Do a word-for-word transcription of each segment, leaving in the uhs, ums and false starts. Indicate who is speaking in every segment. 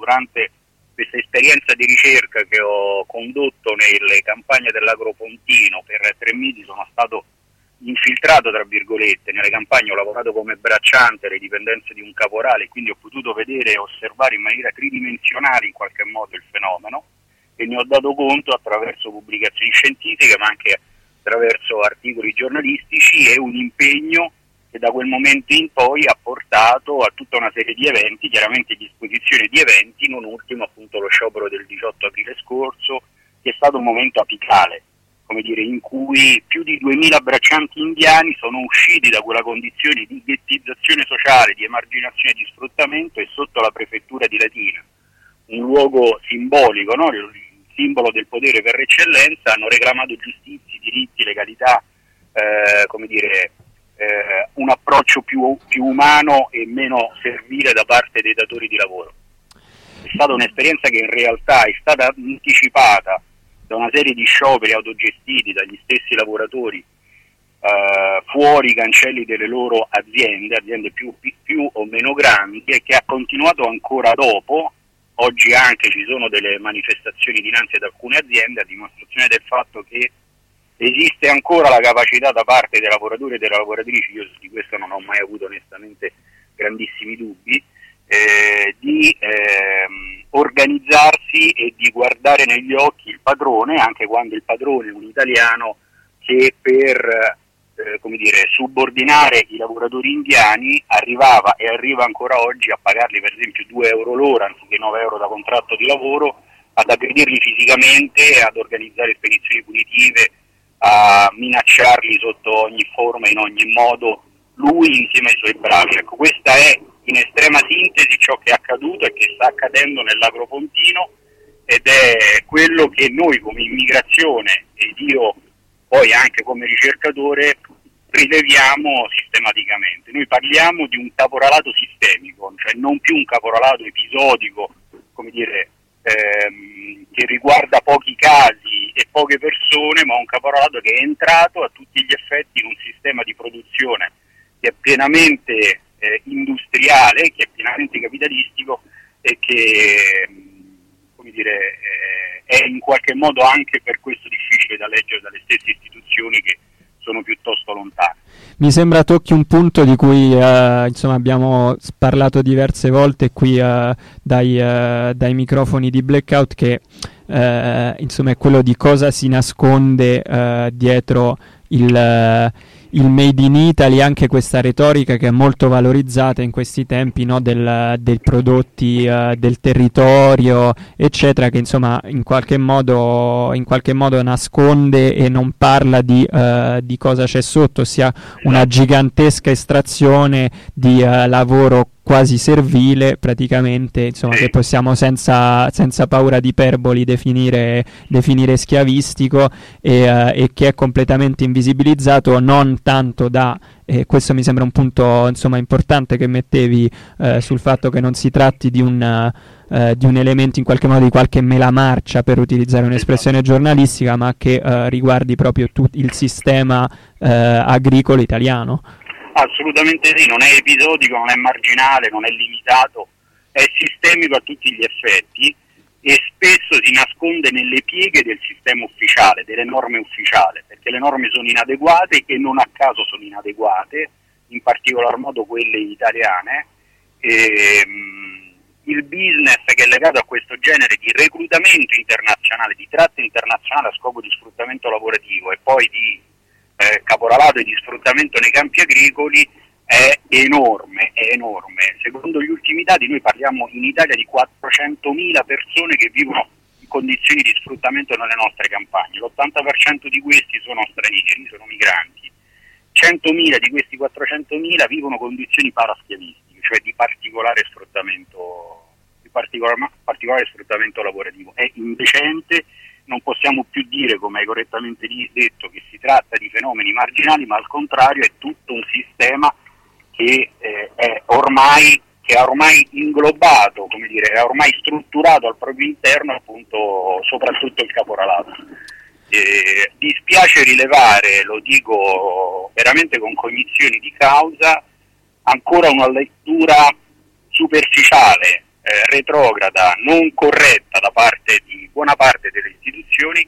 Speaker 1: durante questa esperienza di ricerca che ho condotto nelle campagne dell'Agropontino per tre mesi, sono stato infiltrato, tra virgolette, nelle campagne, ho lavorato come bracciante alle dipendenze di un caporale, quindi ho potuto vedere e osservare in maniera tridimensionale in qualche modo il fenomeno, e ne ho dato conto attraverso pubblicazioni scientifiche, ma anche attraverso articoli giornalistici, e un impegno che da quel momento in poi ha portato a tutta una serie di eventi, chiaramente disposizione di eventi, non ultimo appunto lo sciopero del diciotto aprile scorso, che è stato un momento apicale, come dire, in cui più di duemila braccianti indiani sono usciti da quella condizione di ghettizzazione sociale, di emarginazione e di sfruttamento, e sotto la prefettura di Latina, un luogo simbolico, no? Il simbolo del potere per eccellenza, hanno reclamato giustizie, diritti, legalità, eh, come dire, eh, un approccio più, più umano e meno servile da parte dei datori di lavoro. È stata un'esperienza che in realtà è stata anticipata da una serie di scioperi autogestiti dagli stessi lavoratori eh, fuori i cancelli delle loro aziende, aziende più, più o meno grandi, e che ha continuato ancora dopo. Oggi anche ci sono delle manifestazioni dinanzi ad alcune aziende, a dimostrazione del fatto che esiste ancora la capacità da parte dei lavoratori e delle lavoratrici, io di questo non ho mai avuto onestamente grandissimi dubbi, eh, di ehm, organizzarsi e di guardare negli occhi il padrone, anche quando il padrone è un italiano che per eh, come dire, subordinare i lavoratori indiani arrivava e arriva ancora oggi a pagarli per esempio due euro l'ora anziché nove euro da contratto di lavoro, ad aggredirli fisicamente, ad organizzare spedizioni punitive, a minacciarli sotto ogni forma, in ogni modo, lui insieme ai suoi bravi. Ecco, questa è in estrema sintesi ciò che è accaduto e che sta accadendo nell'Agropontino, ed è quello che noi come immigrazione, ed io poi anche come ricercatore, rileviamo sistematicamente. Noi parliamo di un caporalato sistemico, cioè non più un caporalato episodico, come dire, ehm, che riguarda pochi casi e poche persone, ma un caporalato che è entrato a tutti gli effetti in un sistema di produzione che è pienamente eh, industriale, che è pienamente capitalistico e che, come dire, eh, è in qualche modo anche per questo difficile da leggere dalle stesse istituzioni, che sono piuttosto lontane.
Speaker 2: Mi sembra tocchi un punto di cui eh, insomma abbiamo parlato diverse volte qui eh, dai, eh, dai microfoni di Blackout, che eh, insomma è quello di cosa si nasconde eh, dietro il, eh, il Made in Italy, anche questa retorica che è molto valorizzata in questi tempi, no, del, del prodotti uh, del territorio, eccetera, che insomma in qualche modo in qualche modo nasconde e non parla di, uh, di cosa c'è sotto, ossia una gigantesca estrazione di uh, lavoro quasi servile, praticamente, insomma, che possiamo senza, senza paura di iperboli definire, definire schiavistico, e, uh, e che è completamente invisibilizzato, non tanto da, e questo mi sembra un punto insomma importante che mettevi uh, sul fatto che non si tratti di un, uh, di un elemento in qualche modo, di qualche melamarcia, per utilizzare un'espressione giornalistica, ma che uh, riguardi proprio tutto il sistema uh, agricolo italiano.
Speaker 1: Assolutamente sì, non è episodico, non è marginale, non è limitato, è sistemico a tutti gli effetti, e spesso si nasconde nelle pieghe del sistema ufficiale, delle norme ufficiali, perché le norme sono inadeguate, e non a caso sono inadeguate, in particolar modo quelle italiane. E, mh, il business che è legato a questo genere di reclutamento internazionale, di tratta internazionale a scopo di sfruttamento lavorativo e poi di Eh, caporalato e di sfruttamento nei campi agricoli è enorme, è enorme. Secondo gli ultimi dati noi parliamo in Italia di quattrocentomila persone che vivono in condizioni di sfruttamento nelle nostre campagne, l'ottanta per cento di questi sono stranieri, sono migranti, centomila di questi quattrocentomila vivono condizioni paraschiavistiche, cioè di particolare sfruttamento, di particolar, particolare sfruttamento lavorativo. È indecente. Non possiamo più dire, come hai correttamente detto, che si tratta di fenomeni marginali, ma al contrario è tutto un sistema che eh, è ormai che ha ormai inglobato, come dire, è ormai strutturato al proprio interno, appunto, soprattutto il caporalato. Eh, dispiace rilevare, lo dico veramente con cognizione di causa, ancora una lettura superficiale eh, retrograda, non corretta da parte di buona parte delle istituzioni,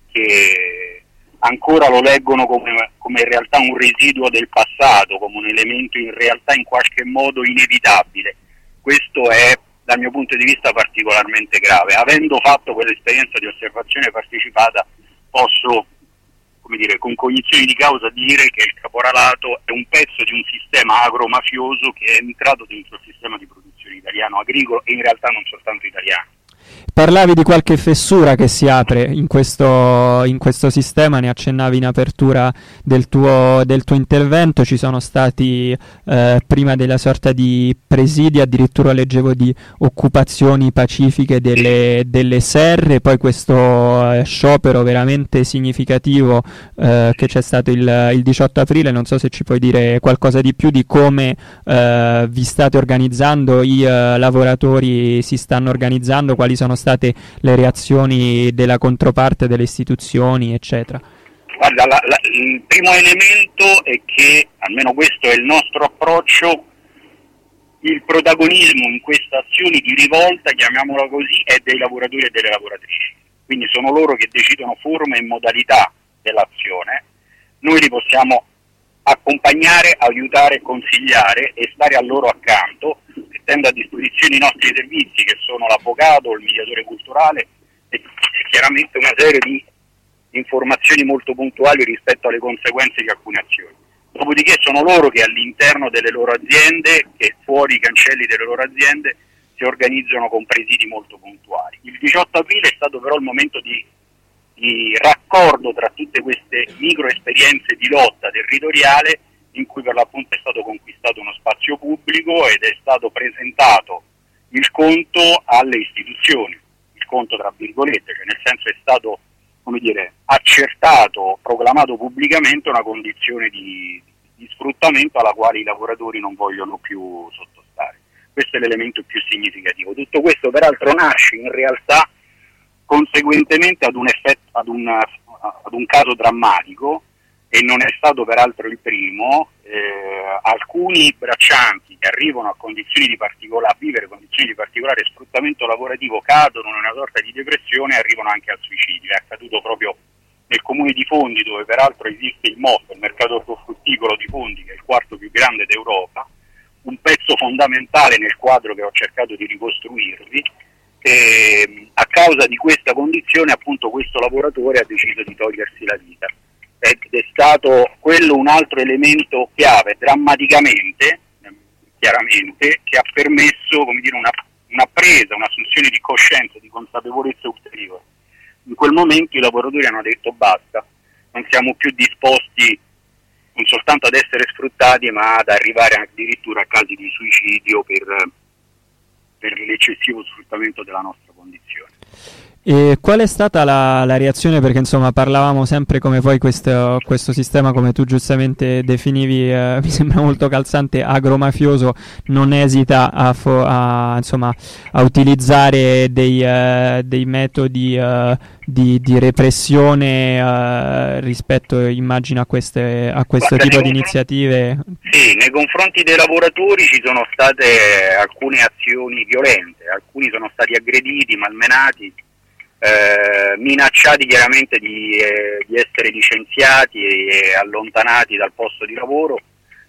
Speaker 1: che ancora lo leggono come, come in realtà un residuo del passato, come un elemento in realtà in qualche modo inevitabile. Questo è, dal mio punto di vista, particolarmente grave. Avendo fatto quell'esperienza di osservazione partecipata, posso, come dire, con cognizione di causa dire che il caporalato è un pezzo di un sistema agromafioso che è entrato dentro il sistema di produzione italiano, agricolo, e in realtà non soltanto italiano.
Speaker 2: Parlavi di qualche fessura che si apre in questo, in questo sistema, ne accennavi in apertura del tuo, del tuo intervento. Ci sono stati eh, prima della sorta di presidi, addirittura leggevo di occupazioni pacifiche delle, delle serre, poi questo eh, sciopero veramente significativo eh, che c'è stato il, il diciotto aprile. Non so se ci puoi dire qualcosa di più di come eh, vi state organizzando, i eh, lavoratori si stanno organizzando, quali sono state le reazioni della controparte, delle istituzioni, eccetera.
Speaker 1: Guarda, la, la, il primo elemento è che, almeno questo è il nostro approccio, il protagonismo in questa azione di rivolta, chiamiamola così, è dei lavoratori e delle lavoratrici. Quindi sono loro che decidono forma e modalità dell'azione. Noi li possiamo accompagnare, aiutare, consigliare e stare a loro accanto, mettendo a disposizione i nostri servizi, che sono l'avvocato, il mediatore culturale e chiaramente una serie di informazioni molto puntuali rispetto alle conseguenze di alcune azioni. Dopodiché sono loro che all'interno delle loro aziende e fuori i cancelli delle loro aziende si organizzano con presidi molto puntuali. Il diciotto aprile è stato però il momento di di raccordo tra tutte queste micro esperienze di lotta territoriale, in cui per l'appunto è stato conquistato uno spazio pubblico ed è stato presentato il conto alle istituzioni, il conto tra virgolette, cioè nel senso è stato, come dire, accertato, proclamato pubblicamente una condizione di, di sfruttamento alla quale i lavoratori non vogliono più sottostare. Questo è l'elemento più significativo. Tutto questo peraltro nasce in realtà conseguentemente ad un effetto, ad un, ad un caso drammatico, e non è stato peraltro il primo. Eh, alcuni braccianti che arrivano a condizioni di particolare, a vivere condizioni di particolare sfruttamento lavorativo, cadono in una sorta di depressione e arrivano anche al suicidio. È accaduto proprio nel comune di Fondi, dove peraltro esiste il M O F, il mercato ortofrutticolo di Fondi, che è il quarto più grande d'Europa, un pezzo fondamentale nel quadro che ho cercato di ricostruirvi. E a causa di questa condizione, appunto, questo lavoratore ha deciso di togliersi la vita, ed è stato quello un altro elemento chiave, drammaticamente, chiaramente, che ha permesso, come dire, una, una presa, un'assunzione di coscienza, di consapevolezza ulteriore. In quel momento i lavoratori hanno detto basta, non siamo più disposti non soltanto ad essere sfruttati, ma ad arrivare addirittura a casi di suicidio per per l'eccessivo sfruttamento della nostra condizione.
Speaker 2: E qual è stata la, la reazione? Perché insomma parlavamo sempre come poi questo, questo sistema, come tu giustamente definivi, eh, mi sembra molto calzante, agromafioso, non esita a, fo- a, insomma, a utilizzare dei, uh, dei metodi uh, di, di repressione uh, rispetto, immagino, a, queste, a questo
Speaker 1: Guarda,
Speaker 2: tipo di iniziative.
Speaker 1: Sì, nei confronti dei lavoratori ci sono state alcune azioni violente, alcuni sono stati aggrediti, malmenati, Eh, minacciati chiaramente di, eh, di essere licenziati e allontanati dal posto di lavoro.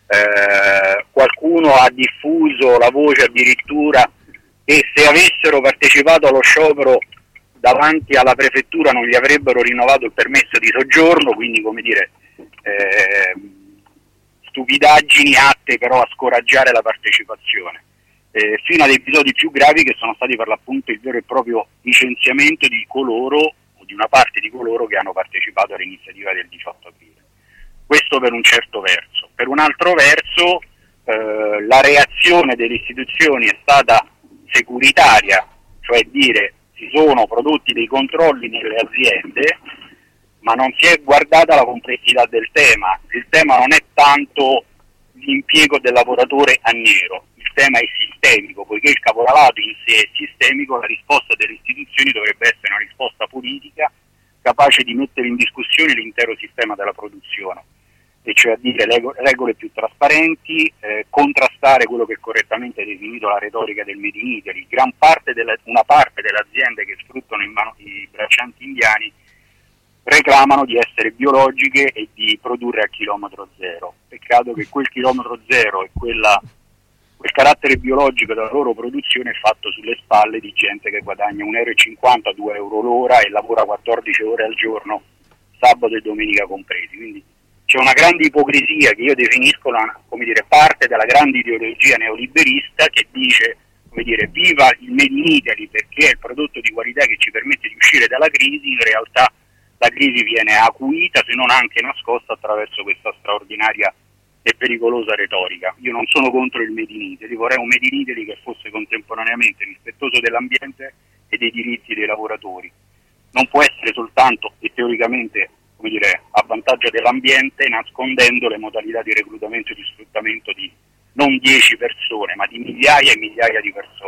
Speaker 1: Eh, qualcuno ha diffuso la voce addirittura che se avessero partecipato allo sciopero davanti alla prefettura non gli avrebbero rinnovato il permesso di soggiorno, quindi, come dire, eh, stupidaggini atte però a scoraggiare la partecipazione. Eh, fino ad episodi più gravi che sono stati per l'appunto il vero e proprio licenziamento di coloro o di una parte di coloro che hanno partecipato all'iniziativa del diciotto aprile. Questo per un certo verso. Per un altro verso eh, la reazione delle istituzioni è stata securitaria, cioè dire si sono prodotti dei controlli nelle aziende, ma non si è guardata la complessità del tema. Il tema non è tanto l'impiego del lavoratore a nero, il tema è sistemico, poiché il caporalato in sé è sistemico. La risposta delle istituzioni dovrebbe essere una risposta politica capace di mettere in discussione l'intero sistema della produzione. e cioè a dire lego- regole più trasparenti, eh, contrastare quello che è correttamente definito la retorica del Made in Italy. Gran parte delle, una parte delle aziende che sfruttano i, mano- i braccianti indiani reclamano di essere biologiche e di produrre a chilometro zero. Peccato che quel chilometro zero e quella, quel carattere biologico della loro produzione è fatto sulle spalle di gente che guadagna un euro e cinquanta, due euro l'ora e lavora quattordici ore al giorno, sabato e domenica compresi. Quindi c'è una grande ipocrisia che io definisco la, come dire, parte della grande ideologia neoliberista che dice, come dire, viva il Made in Italy perché è il prodotto di qualità che ci permette di uscire dalla crisi. In realtà la crisi viene acuita, se non anche nascosta, attraverso questa straordinaria e pericolosa retorica. Io non sono contro il Made in Italy, vorrei un Made in Italy che fosse contemporaneamente rispettoso dell'ambiente e dei diritti dei lavoratori. Non può essere soltanto e teoricamente, come dire, a vantaggio dell'ambiente, nascondendo le modalità di reclutamento e di sfruttamento di non dieci persone, ma di migliaia e migliaia di persone.